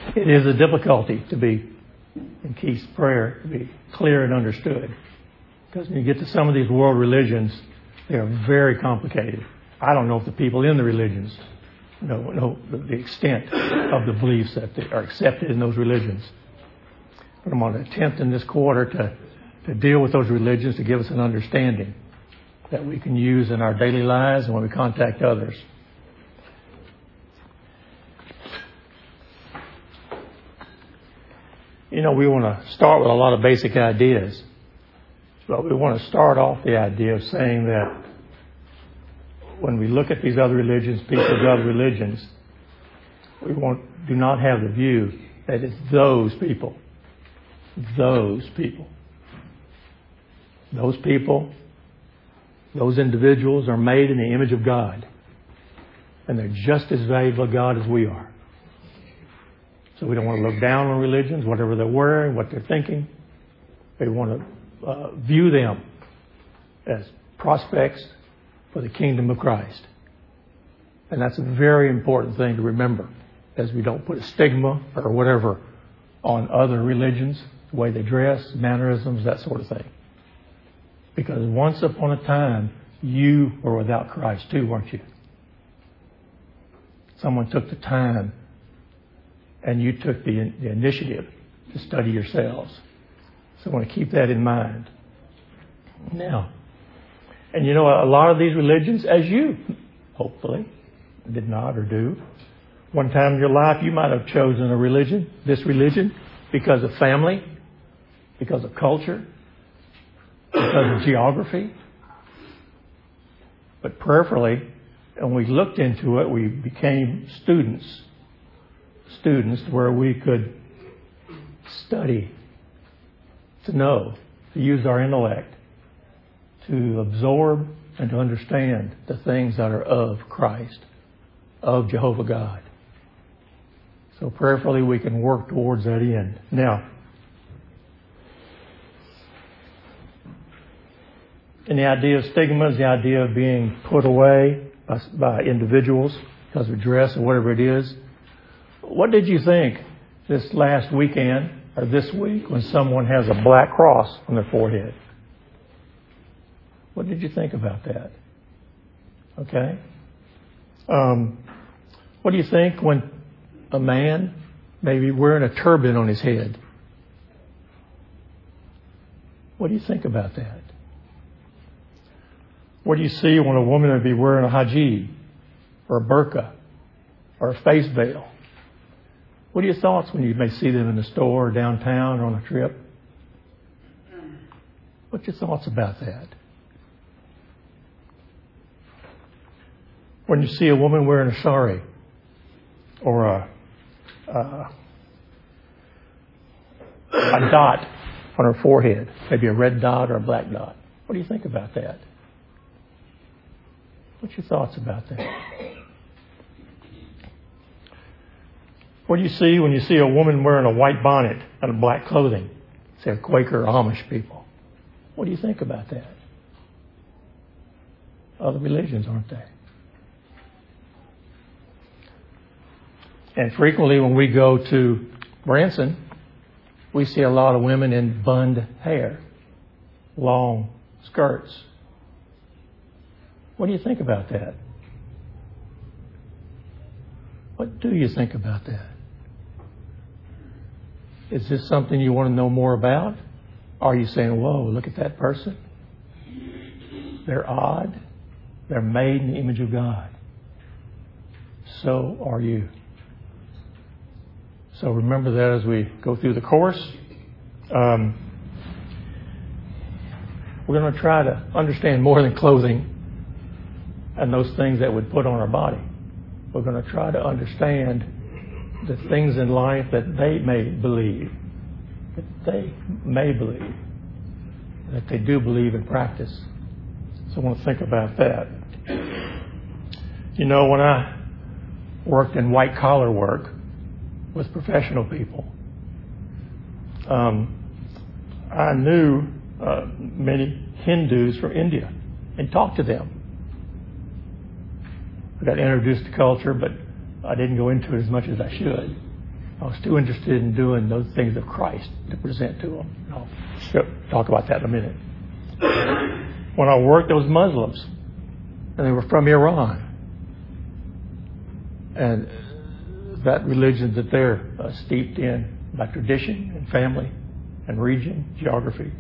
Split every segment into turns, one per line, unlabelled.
It is a difficulty to be, in Keith's prayer, to be clear and understood. Because when you get to some of these world religions, they are very complicated. I don't know if the people in the religions know the extent of the beliefs that are accepted in those religions. But I'm going to attempt in this quarter to deal with those religions to give us an understanding that we can use in our daily lives and when we contact others. We want to start with a lot of basic ideas. But we want to start off the idea of saying that when we look at these other religions, people of other religions, we do not have the view that it's those people. Those people. Those people, those individuals are made in the image of God. And they're just as valuable to God as we are. So we don't want to look down on religions, whatever they're wearing, what they're thinking. We want to view them as prospects for the kingdom of Christ. And that's a very important thing to remember, as we don't put a stigma or whatever on other religions, the way they dress, mannerisms, that sort of thing. Because once upon a time, you were without Christ too, weren't you? Someone took the time and you took the initiative to study yourselves. So I want to keep that in mind. Now, and a lot of these religions, as you hopefully did not or do, one time in your life you might have chosen this religion, because of family, because of culture, because of geography. But prayerfully, when we looked into it, we became students where we could study, to know, to use our intellect, to absorb and to understand the things that are of Christ, of Jehovah God. So prayerfully we can work towards that end. Now, and the idea of stigma is the idea of being put away by individuals because of dress or whatever it is. What did you think this last weekend or this week when someone has a black cross on their forehead? What did you think about that? Okay. What do you think when a man maybe wearing a turban on his head? What do you think about that? What do you see when a woman would be wearing a hijab or a burqa or a face veil? What are your thoughts when you may see them in the store or downtown or on a trip? What's your thoughts about that? When you see a woman wearing a sari or a dot on her forehead, maybe a red dot or a black dot, what do you think about that? What's your thoughts about that? What do you see when you see a woman wearing a white bonnet and a black clothing? Say Quaker or Amish people. What do you think about that? Other religions, aren't they? And frequently when we go to Branson, we see a lot of women in bunned hair, long skirts. What do you think about that? What do you think about that? Is this something you want to know more about? Are you saying, whoa, look at that person? They're odd. They're made in the image of God. So are you. So remember that as we go through the course. We're going to try to understand more than clothing and those things that would put on our body. We're going to try to understand the things in life that they may believe, that they do believe and practice. So I want to think about that. When I worked in white collar work with professional people, I knew many Hindus from India and talked to them. I got introduced to culture, but I didn't go into it as much as I should. I was too interested in doing those things of Christ to present to them. I'll talk about that in a minute. When I worked, there was Muslims, and they were from Iran. And that religion that they're steeped in by tradition and family and region, geography.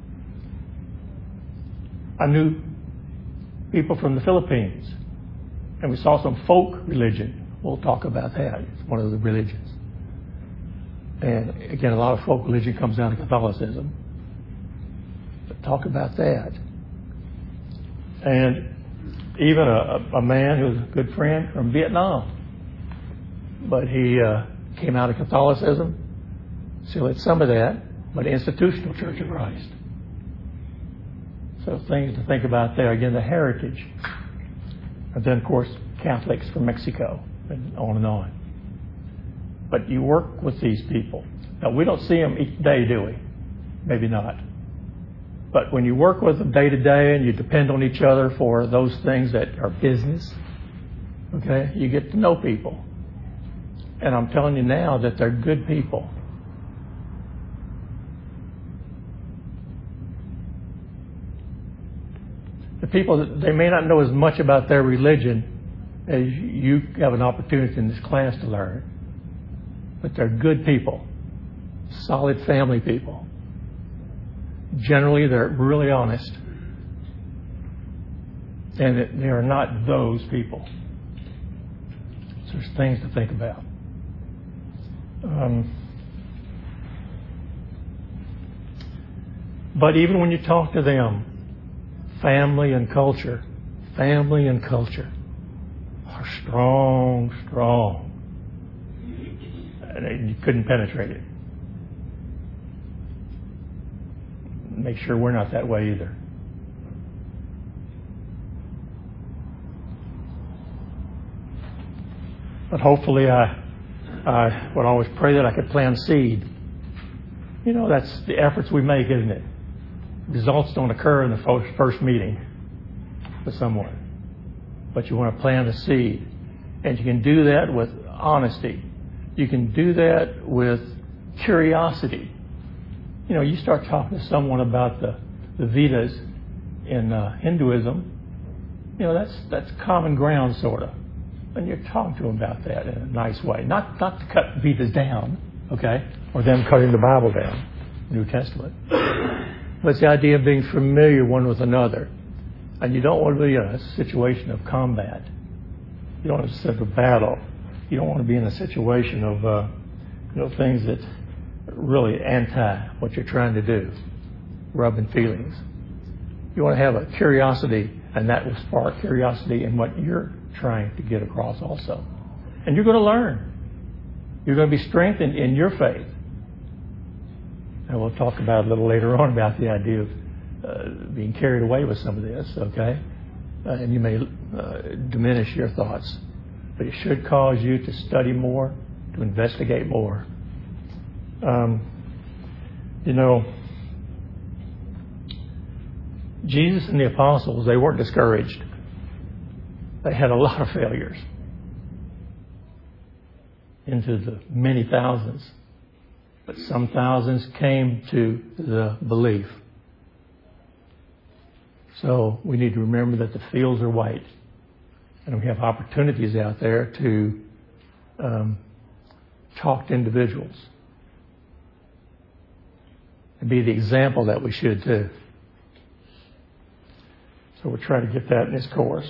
I knew people from the Philippines, and we saw some folk religion. We'll talk about that. It's one of the religions. And again, a lot of folk religion comes down to Catholicism. But talk about that. And even a man who was a good friend from Vietnam. But he came out of Catholicism, still had some of that, but institutional Church of Christ. So things to think about there. Again, the heritage. And then, of course, Catholics from Mexico, and on and on. But you work with these people. Now, we don't see them each day, do we? Maybe not. But when you work with them day to day and you depend on each other for those things that are business, okay, you get to know people. And I'm telling you now that they're good people. The people, they may not know as much about their religion as you have an opportunity in this class to learn. But they're good people, solid family people. Generally, they're really honest. And they are not those people. So there's things to think about. But even when you talk to them, family and culture are strong. And you couldn't penetrate it. Make sure we're not that way either. But hopefully I would always pray that I could plant seed. You know, that's the efforts we make, isn't it? Results don't occur in the first meeting with someone. But you want to plant a seed. And you can do that with honesty. You can do that with curiosity. You know, you start talking to someone about the Vedas in Hinduism, you know, that's common ground, sort of. And you're talking to them about that in a nice way. Not to cut Vedas down, okay, or them cutting the Bible down, New Testament. But it's the idea of being familiar one with another. And you don't want to be in a situation of combat. You don't want to sit of battle. You don't want to be in a situation of, things that are really anti what you're trying to do, rubbing feelings. You want to have a curiosity, and that will spark curiosity in what you're trying to get across also. And you're going to learn. You're going to be strengthened in your faith. And we'll talk about a little later on about the idea of being carried away with some of this, okay? And you may diminish your thoughts. But it should cause you to study more, to investigate more. Jesus and the apostles, they weren't discouraged. They had a lot of failures. Into the many thousands. But some thousands came to the belief. So we need to remember that the fields are white. And we have opportunities out there to talk to individuals. And be the example that we should do. So we're trying to get that in this course.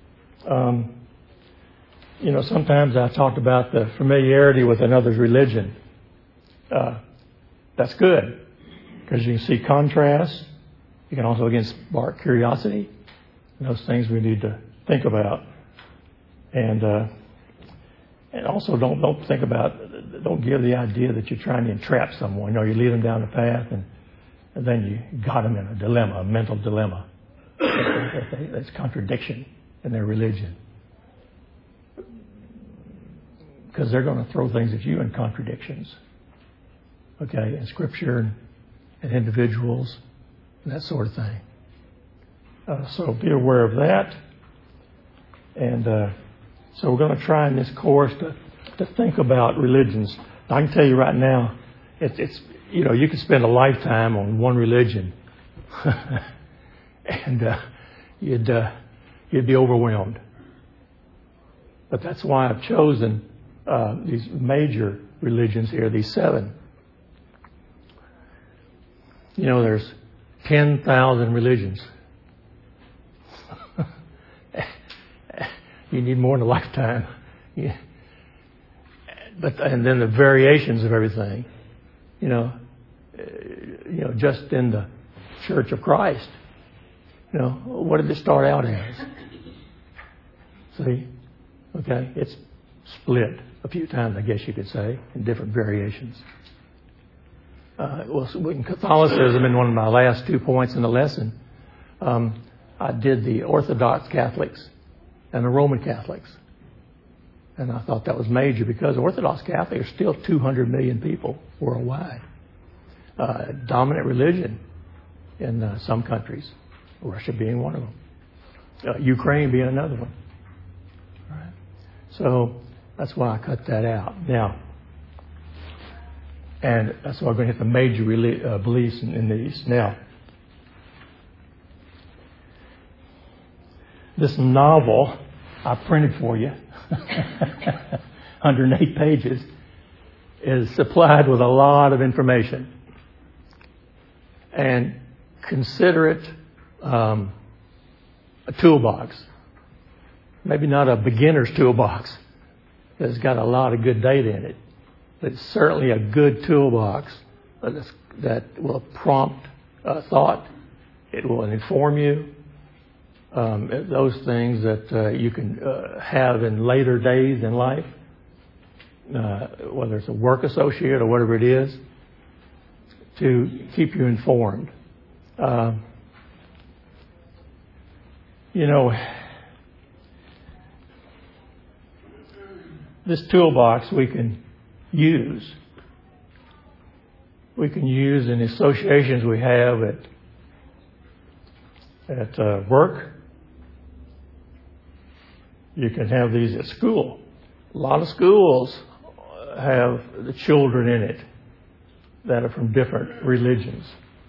Sometimes I talked about the familiarity with another's religion. That's good. Because you can see contrast. You can also, again, spark curiosity. And those things we need to think about. And also don't give the idea that you're trying to entrap someone. You lead them down the path and then you got them in a dilemma, a mental dilemma. That's contradiction in their religion. Because they're going to throw things at you in contradictions. Okay, in Scripture and individuals and that sort of thing. So be aware of that. And so we're going to try in this course to think about religions I can tell you right now, it's you could spend a lifetime on one religion, and you'd be overwhelmed. But that's why I've chosen these major religions here, these 7. There's 10,000 religions. You need more than a lifetime. Yeah. And then the variations of everything. Just in the Church of Christ. What did it start out as? See? Okay? It's split a few times, I guess you could say, in different variations. In Catholicism, in one of my last 2 points in the lesson, I did the Orthodox Catholics and the Roman Catholics. And I thought that was major because Orthodox Catholics are still 200 million people worldwide. Dominant religion in some countries, Russia being one of them, Ukraine being another one. All right. So that's why I cut that out. Now, and that's why we're going to hit the major beliefs in these. Now, this novel I printed for you, 108 pages, is supplied with a lot of information. And consider it a toolbox. Maybe not a beginner's toolbox. It's got a lot of good data in it. But it's certainly a good toolbox that will prompt thought. It will inform you. Those things that you can have in later days in life, whether it's a work associate or whatever it is, to keep you informed. This toolbox we can use. We can use in the associations we have at work. You can have these at school. A lot of schools have the children in it that are from different religions.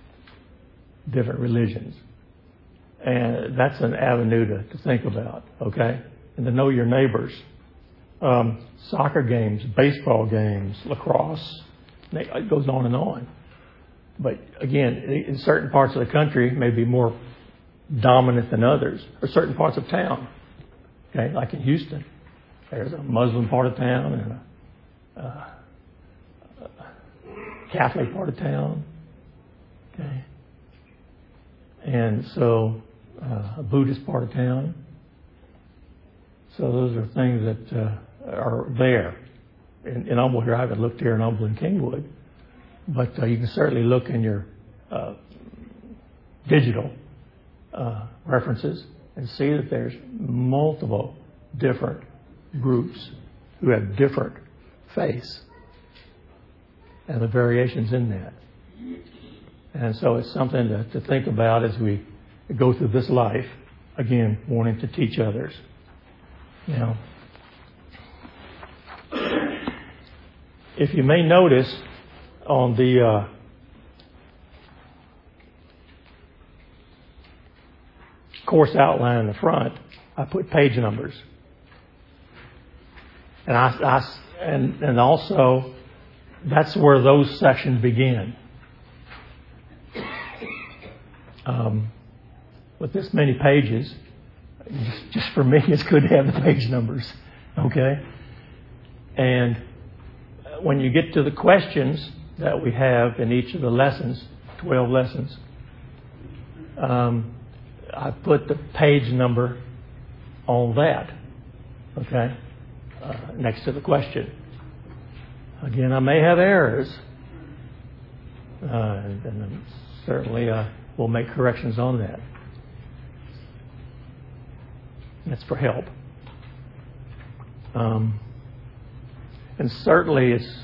And that's an avenue to think about, okay? And to know your neighbors. Soccer games, baseball games, lacrosse, it goes on and on. But again, in certain parts of the country, may be more dominant than others, or certain parts of town. Okay, like in Houston, there's a Muslim part of town and a Catholic part of town. Okay, and so a Buddhist part of town. So those are things that are there. In Humble here, I haven't looked here in Humble and Kingwood, but you can certainly look in your digital references and see that there's multiple different groups who have different faiths and the variations in that. And so it's something to think about as we go through this life, again, wanting to teach others. Now, if you may notice on the course outline in the front, I put page numbers, and also that's where those sections begin. With this many pages, just for me, it's good to have the page numbers, okay? And when you get to the questions that we have in each of the lessons, 12 lessons, I put the page number on that, okay, next to the question. Again, I may have errors, and certainly we'll make corrections on that. That's for help. And certainly it's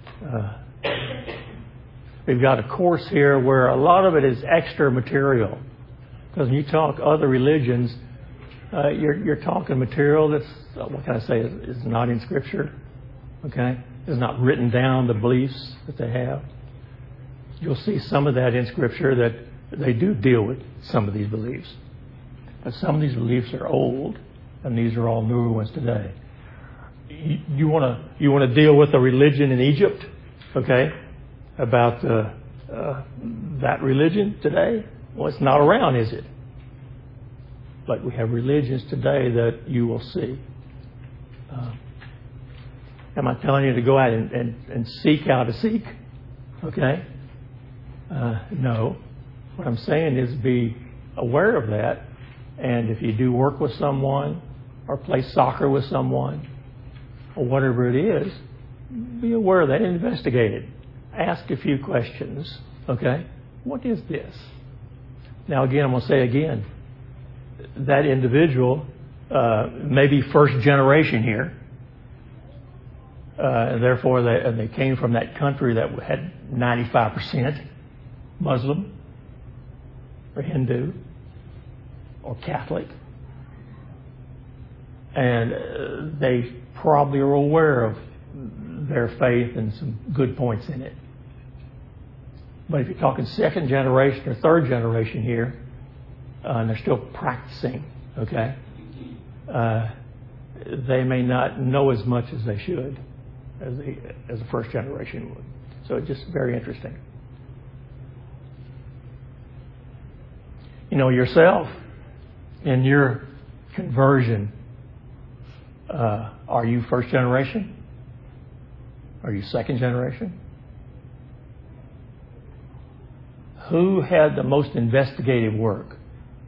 we've got a course here where a lot of it is extra material. Because when you talk other religions, you're talking material that's, what can I say, is not in Scripture. Okay? has not written down the beliefs that they have. You'll see some of that in Scripture, that they do deal with some of these beliefs. But some of these beliefs are old, and these are all newer ones today. You want to deal with the religion in Egypt, okay? About that religion today? Well, it's not around, is it? But we have religions today that you will see. Am I telling you to go out and seek how to seek? Okay? No. What I'm saying is be aware of that. And if you do work with someone or play soccer with someone or whatever it is, be aware of that. Investigate it. Ask a few questions. Okay? What is this? Now, again, I'm going to say again, that individual may be first generation here. And therefore, they came from that country that had 95% Muslim or Hindu or Catholic. And they probably are aware of their faith and some good points in it. But if you're talking second generation or third generation here, and they're still practicing, okay, they may not know as much as they should as the first generation would. So it's just very interesting. You know, yourself, in your conversion, are you first generation? Are you second generation? Who had the most investigative work?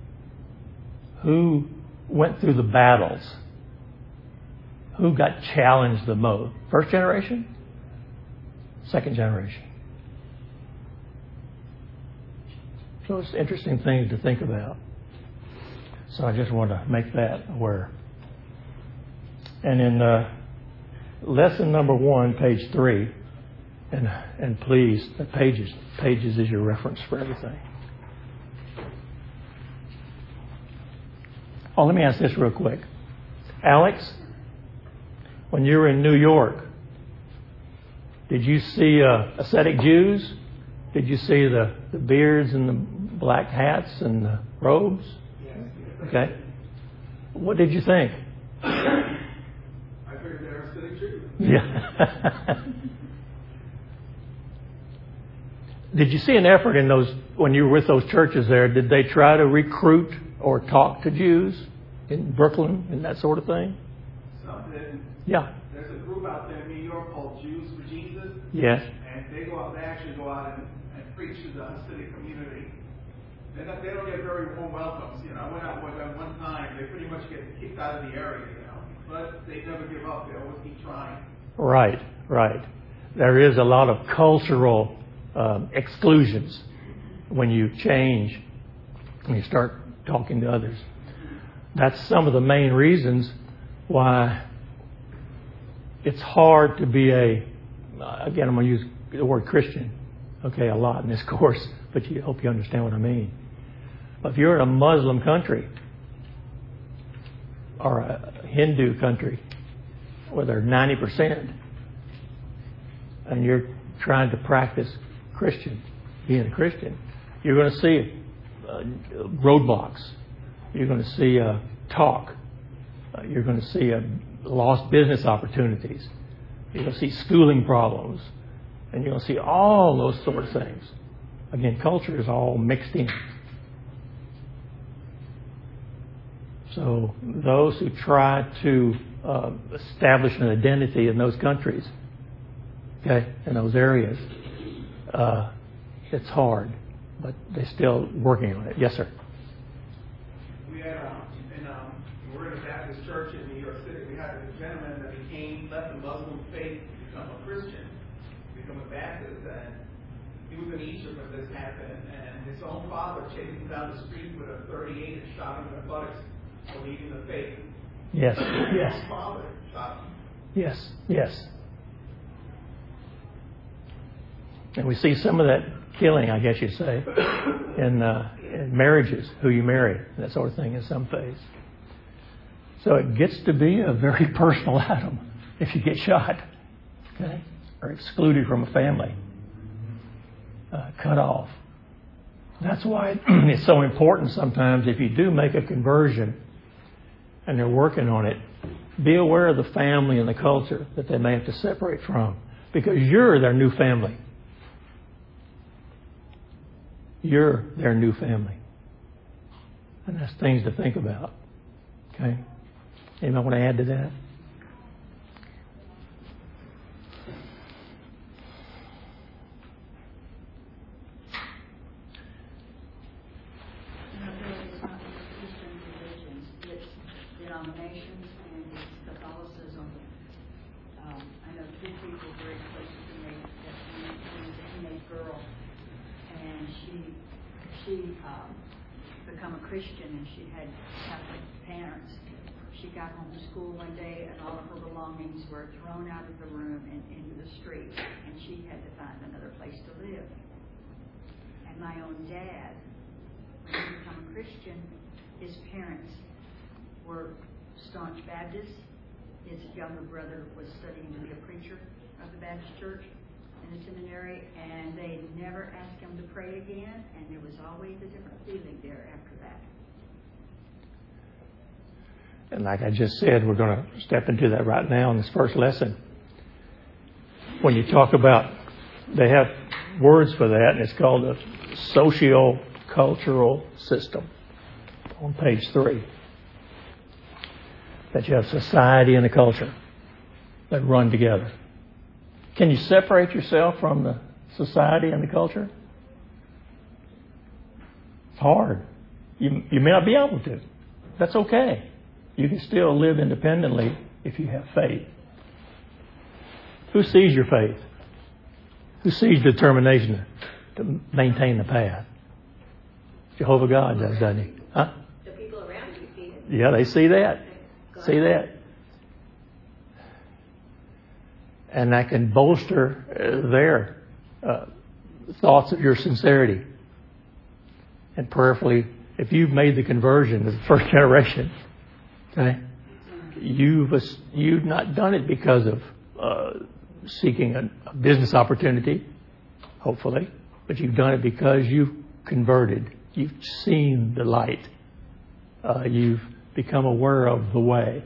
Who went through the battles? Who got challenged the most? First generation? Second generation? So it's interesting things to think about. So I just want to make that aware. And in lesson number 1, page 3, and please, the pages is your reference for everything. Oh, let me ask this real quick. Alex, when you were in New York, did you see ascetic Jews? Did you see the beards and the black hats and the robes?
Yes.
Okay. What did you think?
I figured they were ascetic Jews.
Yeah. Did you see an effort in those, when you were with those churches there, did they try to recruit or talk to Jews in Brooklyn and that sort of thing?
Some did.
Yeah.
There's a group out there in New York called Jews for Jesus.
Yes.
And they actually go out and preach to the Hasidic community. They don't get very warm welcomes. You know, I went out with them one time. They pretty much get kicked out of the area, you know. But they never give up. They always keep trying. Right,
right. There is a lot of cultural exclusions when you change, when you start talking to others. That's some of the main reasons why it's hard to be again, I'm going to use the word Christian, okay, a lot in this course, but I hope you understand what I mean. If you're in a Muslim country or a Hindu country where they're 90%, and you're trying to practice being a Christian, you're going to see roadblocks. You're going to see talk. You're going to see lost business opportunities. You're going to see schooling problems. And you're going to see all those sort of things. Again, culture is all mixed in. So those who try to establish an identity in those countries, okay, in those areas, it's hard, but they're still working on it. Yes, sir.
We had we're in a Baptist church in New York City. We had a gentleman that left the Muslim faith to become a Christian, become a Baptist, and he was in Egypt when this happened, and his own father chased him down the street with a .38 and shot him in the buttocks for leaving the faith.
Yes, yes.
His father shot him.
Yes, yes. And we see some of that killing, I guess you'd say, in marriages, who you marry, that sort of thing in some phase. So it gets to be a very personal item if you get shot. Okay? Or excluded from a family. Cut off. That's why it's so important sometimes if you do make a conversion and they're working on it, be aware of the family and the culture that they may have to separate from, because you're their new family. You're their new family. And that's things to think about. Okay? Anybody want to add to that?
Denominations and it's Catholicism. I know two people very close to me that was a teenage girl, and she become a Christian, and she had Catholic parents. She got home from school one day, and all of her belongings were thrown out of the room and into the street, and she had to find another place to live. And my own dad, when he became a Christian, his parents were staunch Baptists. His younger brother was studying to be a preacher of the Baptist church in the seminary, and they never asked him to pray again, and there was always a different feeling there after that.
And like I just said, we're going to step into that right now in this first lesson. When you talk about, they have words for that, and it's called a socio-cultural system on page 3. That you have society and a culture that run together. Can you separate yourself from the society and the culture? It's hard. You may not be able to. That's okay. You can still live independently if you have faith. Who sees your faith? Who sees determination to maintain the path? Jehovah God does, doesn't he? Huh?
The people around you see it.
Yeah, they see that. See that? And that can bolster their thoughts of your sincerity. And prayerfully, if you've made the conversion as the first generation, okay, you've not done it because of seeking a business opportunity, hopefully, but you've done it because you've converted. You've seen the light. You've become aware of the way.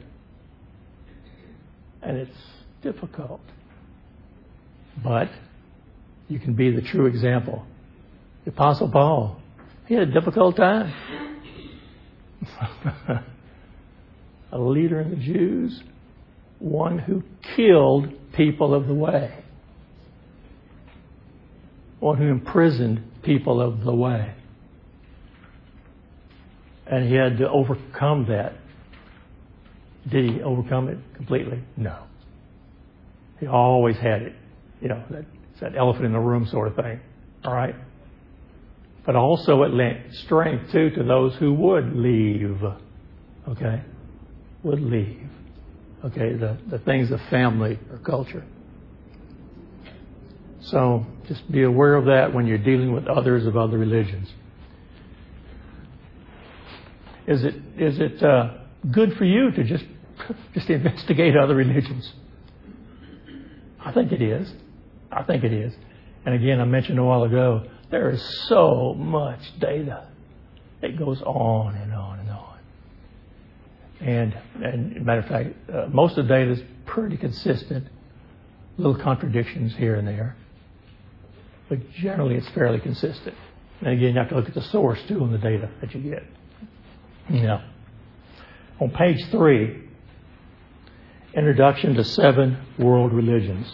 And it's difficult. But you can be the true example. The Apostle Paul, he had a difficult time. A leader in the Jews, one who killed people of the way. One who imprisoned people of the way. And he had to overcome that. Did he overcome it completely? No. He always had it. You know, it's that elephant in the room sort of thing. All right? But also it lent strength, too, to those who would leave. Okay? Would leave. Okay? The things of family or culture. So just be aware of that when you're dealing with others of other religions. Is it good for you to just investigate other religions? I think it is. I think it is. And again, I mentioned a while ago, there is so much data. It goes on and on and on. And matter of fact, most of the data is pretty consistent. Little contradictions here and there. But generally it's fairly consistent. And again, you have to look at the source too on the data that you get. Yeah. On page 3, Introduction to 7 World Religions.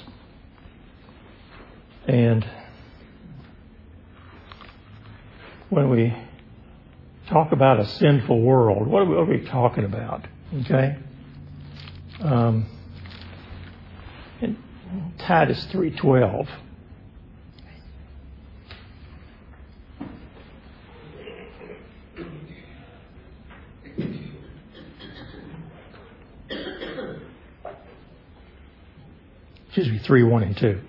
And when we talk about a sinful world, what are we talking about? Okay? In Titus 3:12. Excuse me, 3:1 and 2.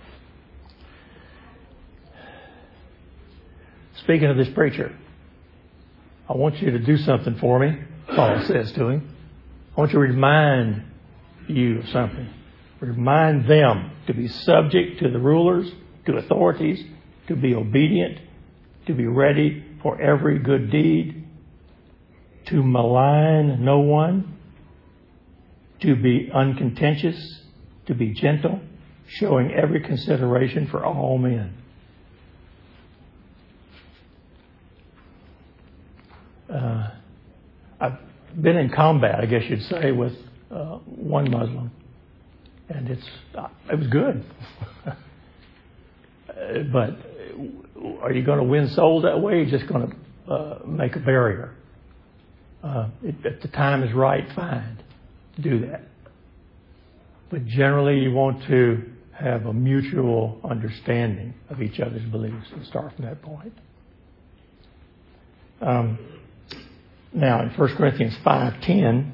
Speaking of this preacher, I want you to do something for me, Paul says to him. I want to remind you of something. Remind them to be subject to the rulers, to authorities, to be obedient, to be ready for every good deed, to malign no one, to be uncontentious, to be gentle, showing every consideration for all men. I've been in combat, I guess you'd say, with one Muslim, and it was good. But are you going to win souls that way? You're just going to make a barrier. If the time is right, fine, do that. But generally, you want to have a mutual understanding of each other's beliefs and start from that point. Now, in 1 Corinthians 5:10,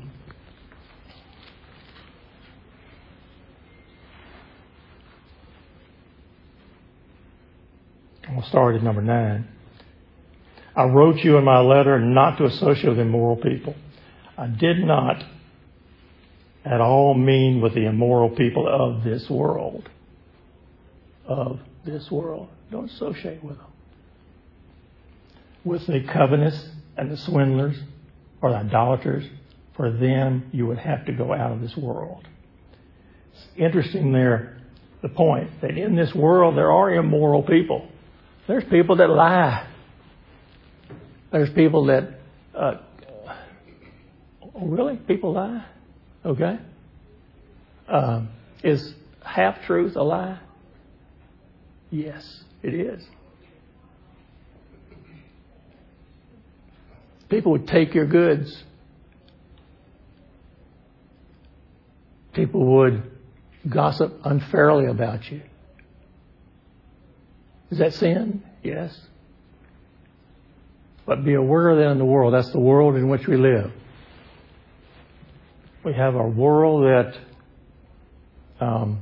we'll start at number 9. I wrote you in my letter not to associate with immoral people. I did not at all mean with the immoral people of this world. Of this world. Don't associate with them. With the covetous and the swindlers or the idolaters, for them you would have to go out of this world. It's interesting there, the point that in this world there are immoral people. There's people that lie. There's people that, really? People lie? Okay. Is half-truth a lie? Yes, it is. People would take your goods. People would gossip unfairly about you. Is that sin? Yes. But be aware of that in the world. That's the world in which we live. We have a world that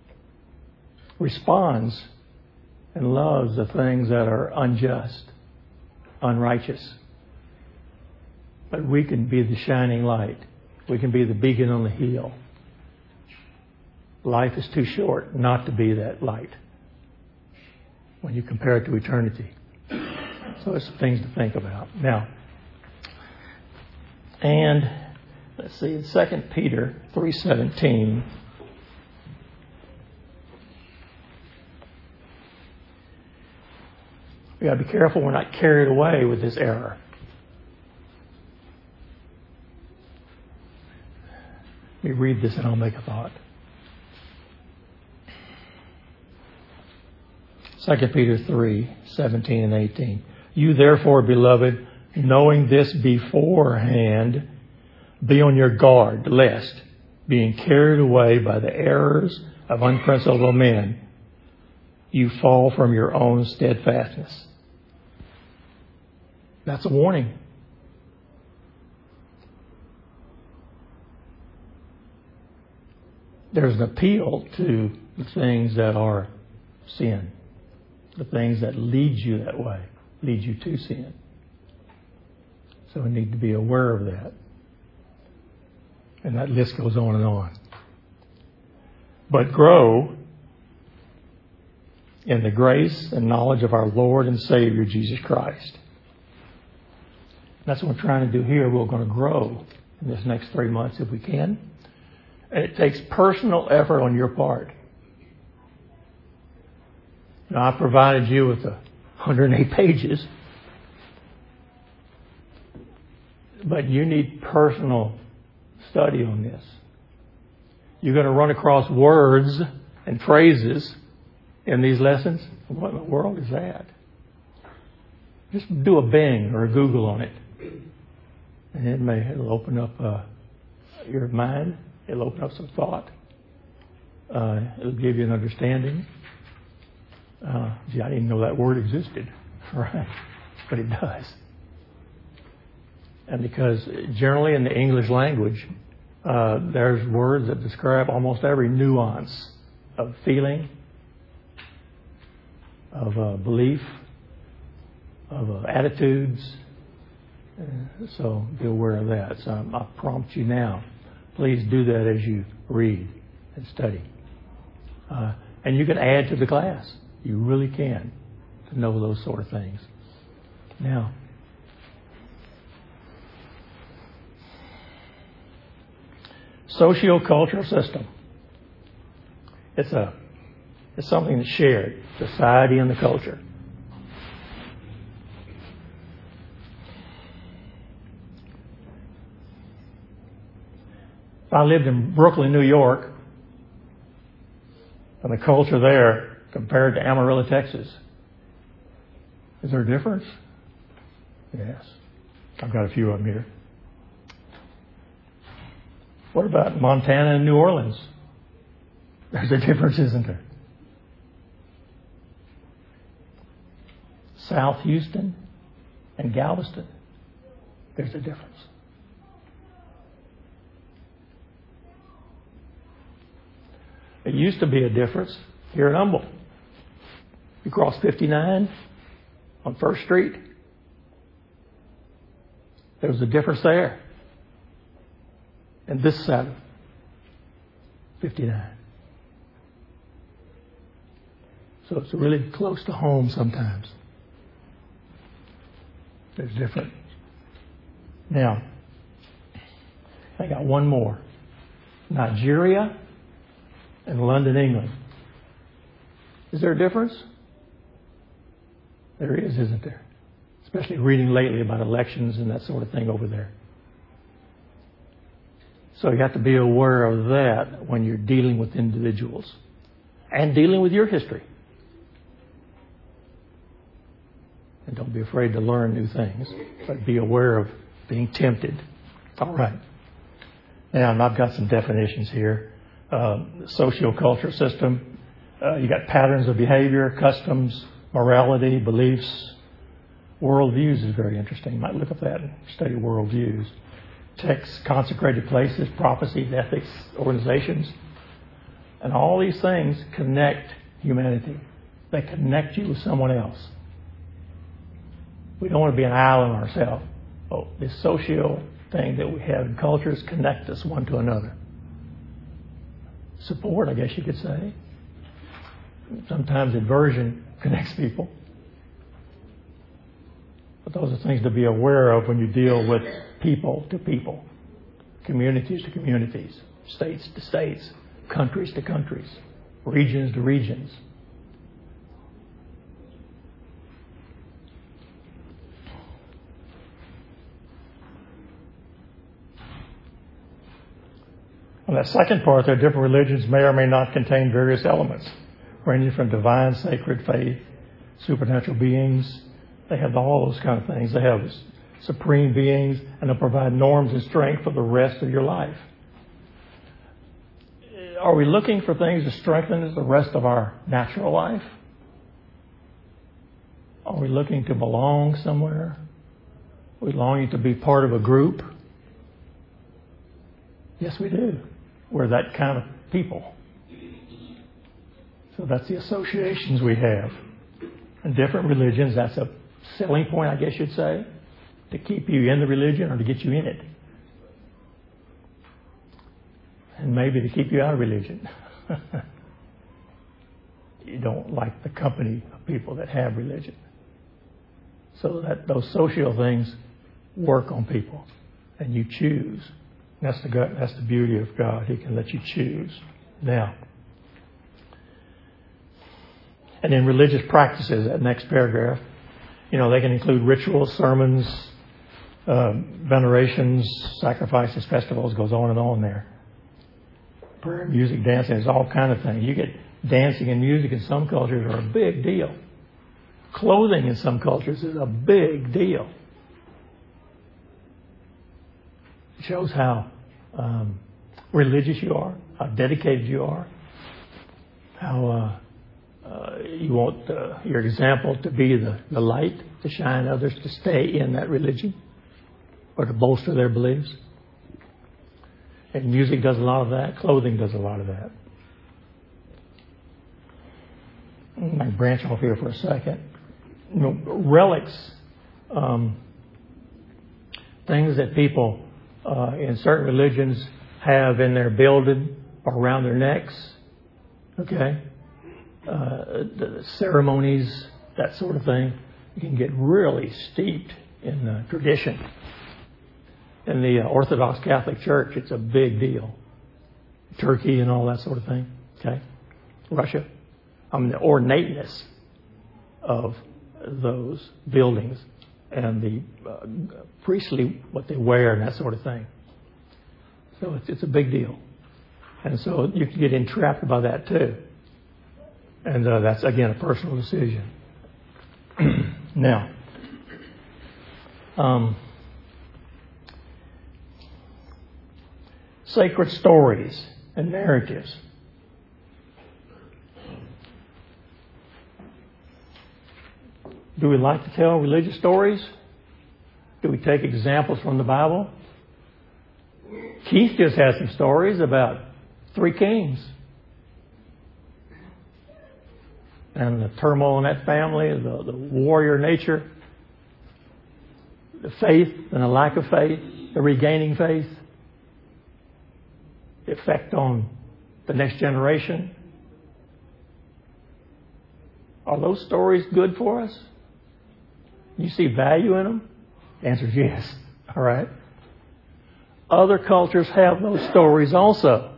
responds and loves the things that are unjust, unrighteous. But we can be the shining light. We can be the beacon on the hill. Life is too short not to be that light when you compare it to eternity. So it's things to think about. Now, and let's see, in 2 Peter 3:17, we got to be careful we're not carried away with this error. Let me read this and I'll make a thought. 2 Peter 3:17 and 18. You therefore, beloved, knowing this beforehand, be on your guard, lest, being carried away by the errors of unprincipled men, you fall from your own steadfastness. That's a warning. There's an appeal to the things that are sin, the things that lead you that way, lead you to sin. So we need to be aware of that. And that list goes on and on. But grow in the grace and knowledge of our Lord and Savior, Jesus Christ. That's what we're trying to do here. We're going to grow in this next 3 months if we can. And it takes personal effort on your part. Now, I provided you with 108 pages. But you need personal study on this. You're going to run across words and phrases in these lessons. What in the world is that? Just do a Bing or a Google on it. And it'll open up your mind. It'll open up some thought. It'll give you an understanding. Gee, I didn't know that word existed. Right? But it does. And because generally in the English language, there's words that describe almost every nuance of feeling, of belief, of attitudes. So be aware of that. So I prompt you now. Please do that as you read and study. And you can add to the class. You really can, to know those sort of things. Now, socio-cultural system. It's something that's shared, society and the culture. If I lived in Brooklyn, New York, and the culture there compared to Amarillo, Texas, is there a difference? Yes. I've got a few of them here. What about Montana and New Orleans? There's a difference, isn't there? South Houston and Galveston, there's a difference. It used to be a difference here in Humboldt. You cross 59 on 1st Street, there was a difference there. And this side of 59. So it's really close to home sometimes. There's different. Now, I got one more. Nigeria and London, England. Is there a difference? There is, isn't there? Especially reading lately about elections and that sort of thing over there. So you have to be aware of that when you're dealing with individuals and dealing with your history. And don't be afraid to learn new things, but be aware of being tempted. All right. Now, I've got some definitions here. Socio-cultural system. You got patterns of behavior, customs, morality, beliefs. Worldviews is very interesting. You might look up that and study worldviews. Texts, consecrated places, prophecies, ethics, organizations. And all these things connect humanity. They connect you with someone else. We don't want to be an island ourselves. Oh, this social thing that we have in cultures connect us one to another. Support, I guess you could say. Sometimes aversion connects people. But those are things to be aware of when you deal with people to people, communities to communities, states to states, countries to countries, regions to regions. On that second part, there, different religions may or may not contain various elements, ranging from divine, sacred faith, supernatural beings. They have all those kind of things. They have supreme beings, and they'll provide norms and strength for the rest of your life. Are we looking for things to strengthen the rest of our natural life? Are we looking to belong somewhere? Are we longing to be part of a group? Yes, we do. We're that kind of people. So that's the associations we have. And different religions, that's a selling point, I guess you'd say, to keep you in the religion or to get you in it. And maybe to keep you out of religion. You don't like the company of people that have religion. So that those social things work on people. And you choose. That's the beauty of God. He can let you choose. Now, and in religious practices, that next paragraph, they can include rituals, sermons, venerations, sacrifices, festivals, goes on and on there. Prayer, music, dancing, there's all kind of things. You get dancing and music in some cultures are a big deal. Clothing in some cultures is a big deal. It shows how religious you are, how dedicated you are, how you want your example to be the light, to shine others, to stay in that religion, or to bolster their beliefs. And music does a lot of that. Clothing does a lot of that. I might branch off here for a second. Relics, things that people in certain religions have in their building or around their necks. Okay? The ceremonies, that sort of thing. You can get really steeped in tradition. In the Orthodox Catholic Church, it's a big deal. Turkey and all that sort of thing. Okay? Russia. The ornateness of those buildings and the priestly, what they wear and that sort of thing. So it's a big deal. And so you can get entrapped by that too. And that's, again, a personal decision. Now, sacred stories and narratives. Do we like to tell religious stories? Do we take examples from the Bible? Keith just has some stories about 3 kings and the turmoil in that family, the warrior nature, the faith and the lack of faith, the regaining faith, the effect on the next generation. Are those stories good for us? You see value in them? The answer is yes. All right. Other cultures have those stories also.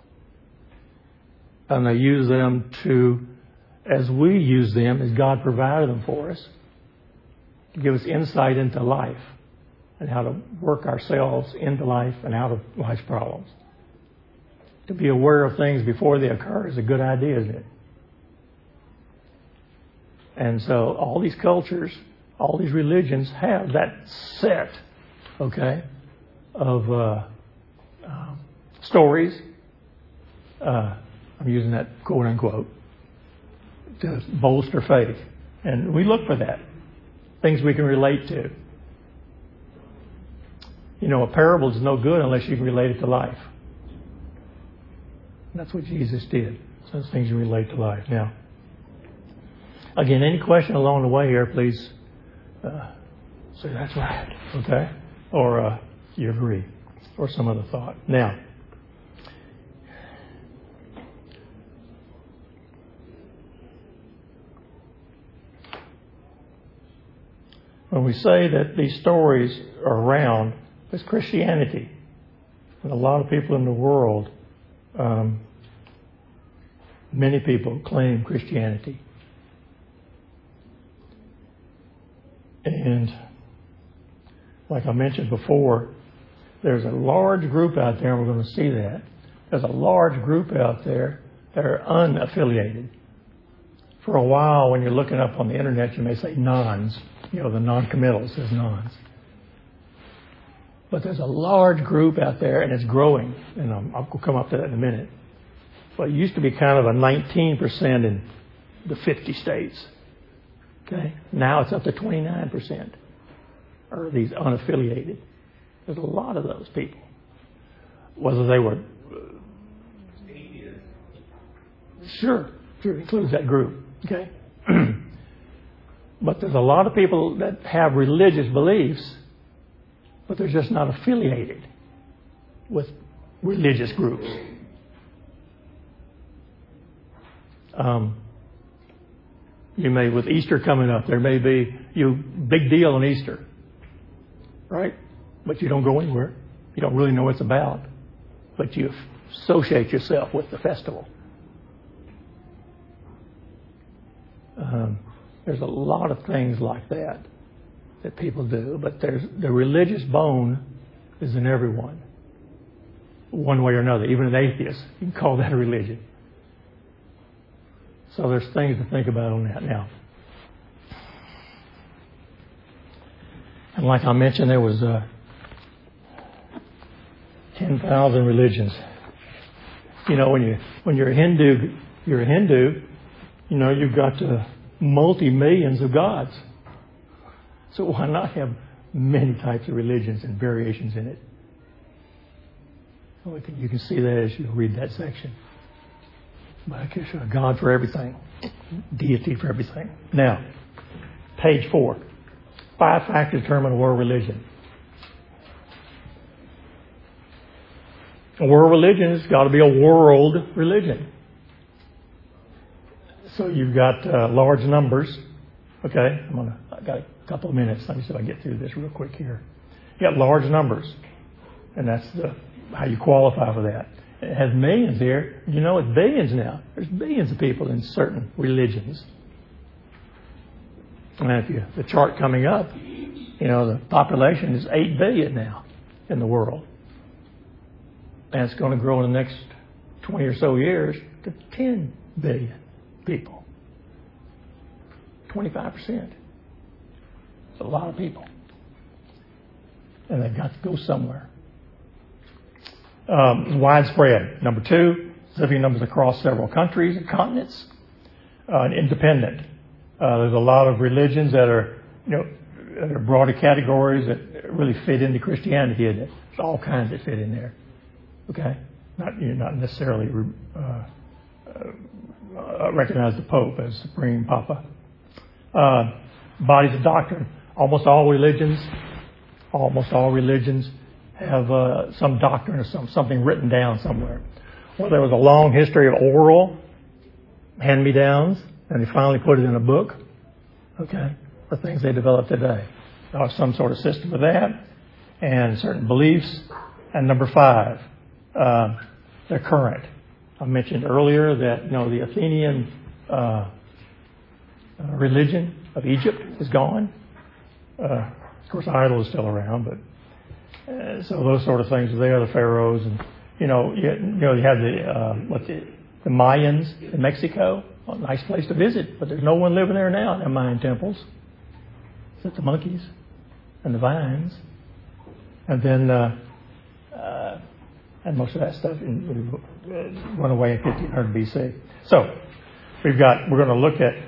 And they use them as we use them, as God provided them for us, to give us insight into life and how to work ourselves into life and out of life's problems. To be aware of things before they occur is a good idea, isn't it? And so all these cultures, all these religions have that set, okay, of stories. I'm using that quote unquote to bolster faith. And we look for that. Things we can relate to. You know, a parable is no good unless you can relate it to life. And that's what Jesus did. So those things you relate to life. Now, again, any question along the way here, please say that's right, okay? Or you agree, or some other thought. Now, when we say that these stories are around, it's Christianity. And a lot of people in the world, many people claim Christianity. And like I mentioned before, there's a large group out there, and we're going to see that. There's a large group out there that are unaffiliated. For a while, when you're looking up on the internet, you may say nones. You know, the non-committal says nones. But there's a large group out there, and it's growing. And I'll come up to that in a minute. But it used to be kind of a 19% in the 50 states. Okay? Now it's up to 29%. Are these unaffiliated? There's a lot of those people. Whether they were... Sure, includes that group. Okay? But there's a lot of people that have religious beliefs, but they're just not affiliated with religious groups. You may, with Easter coming up, there may be big deal on Easter, right? But you don't go anywhere. You don't really know what it's about, but you associate yourself with the festival. There's a lot of things like that people do, but the religious bone is in everyone, one way or another. Even an atheist, you can call that a religion. So there's things to think about on that now. And like I mentioned, there was 10,000 religions. You know, when you're a Hindu, you know, you've got multi-millions of gods. So why not have many types of religions and variations in it? So you can see that as you read that section. But I guess a God for everything, deity for everything. Now, page 4. 5 factors determine a world religion. A world religion has got to be a world religion. So you've got large numbers. Okay, I've got a couple of minutes. Let me see if I get through this real quick here. You got large numbers, and that's how you qualify for that. It has millions here. You know, it's billions now. There's billions of people in certain religions. And the chart coming up, you know, the population is 8 billion now in the world. And it's going to grow in the next 20 or so years to 10 billion people. 25%. It's a lot of people. And they've got to go somewhere. Widespread. Number 2, significant numbers across several countries and continents. Independent. There's a lot of religions that are, you know, that are broader categories that really fit into Christianity. There's all kinds that fit in there. Okay, not necessarily recognize the Pope as supreme Papa. Bodies of doctrine. Almost all religions have some doctrine or something written down somewhere. Well, there was a long history of oral hand-me-downs, and they finally put it in a book. Okay, the things they develop today. Some sort of system of that, and certain beliefs. And number 5, they're current. I mentioned earlier that, you know, the Athenian religion of Egypt is gone. Of course, idol is still around, but so those sort of things are there. The pharaohs, and you have the Mayans in Mexico. A nice place to visit, but there's no one living there now in the Mayan temples. Except the monkeys and the vines, and then and most of that stuff went away in 1500 BC. So we're going to look at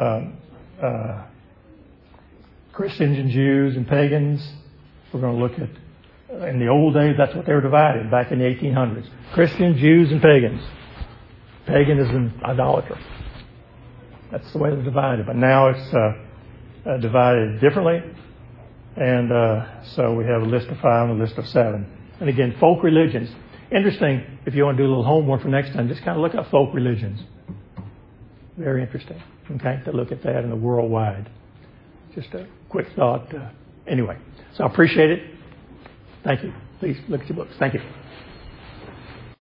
Christians and Jews and pagans. We're going to look at, in the old days, that's what they were divided back in the 1800s. Christians, Jews, and pagans. Pagan is an idolater. That's the way they're divided. But now it's divided differently. And so we have a list of 5 and a list of 7. And again, folk religions. Interesting, if you want to do a little homework for next time, just kind of look at folk religions. Very interesting, okay, to look at that in the worldwide. Just a quick thought. Anyway, so I appreciate it. Thank you. Please look at your books. Thank you.